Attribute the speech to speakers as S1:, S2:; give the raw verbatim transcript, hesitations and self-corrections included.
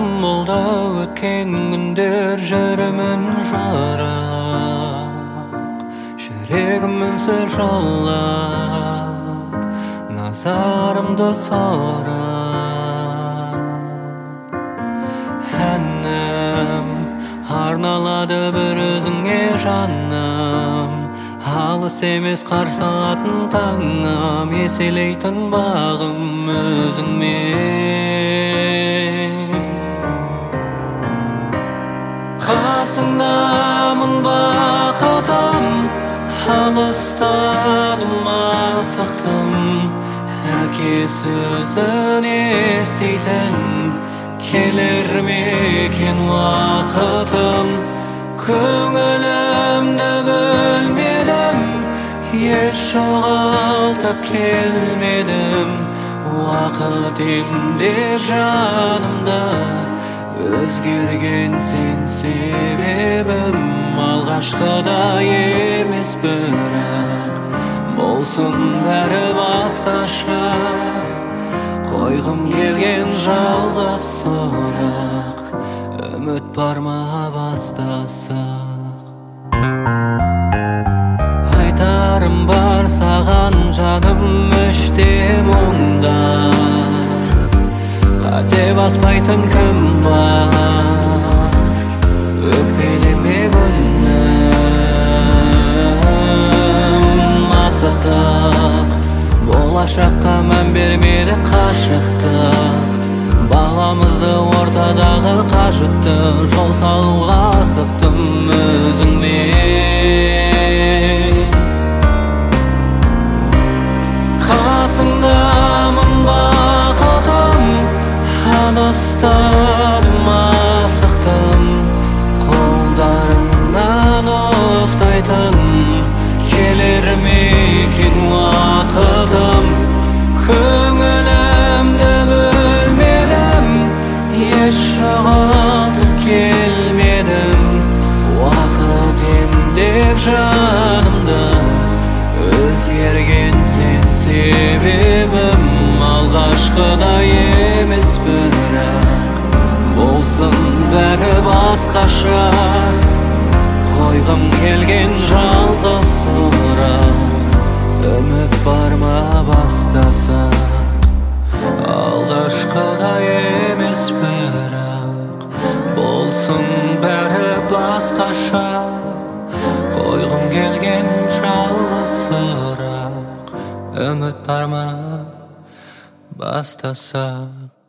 S1: болды өткен күндер жүрімін жарап, жүрегім үнсіз жылап, назарымды сорап. Әнім арналады бір өзіңе жаным, алыс емес қарсы алатын таңым, еселейтін бағым өзіңмен. Қасыңдамын бақытым, алыстадым асықтым, әке сөзін еститін келер ме екен уақытым. Көңілімді бөлмедім, еш жоғалтып келмедім, уақыт елінде жанымда өзгерген сен себебім. Алғашқыда емес бірақ болсын бәрі басқаша, қойғым келген жалғыз сұрақ, үміт бар ма бастасақ? Айтарым бар саған жаным іште мұңдар, қате баспайтын кім бар? Өкпелеме күнім, асықтық болашаққа мән бермеді қашықтық. Баламызды ортадағы қажытты жол салуға асықтым өзіңмен. Қасыңдамын бақытым, алыстадым асықтым, қолдарыңнан ұстайтын келер ме екен уақытым. Көңілімді бөлмедім, еш жоғалтып келмедім, уақыт емдеп жанымды өзгерген сен себебім. Алғашқыда емес бірақ болсын бәрі басқаша, қойғым келген жалғыз сұрақ, үміт бар ма бастасақ? Алғашқыда емес бірақ болсын бәрі басқаша, қойғым келген жалғыз сұрақ, үміт бар ма бастасақ?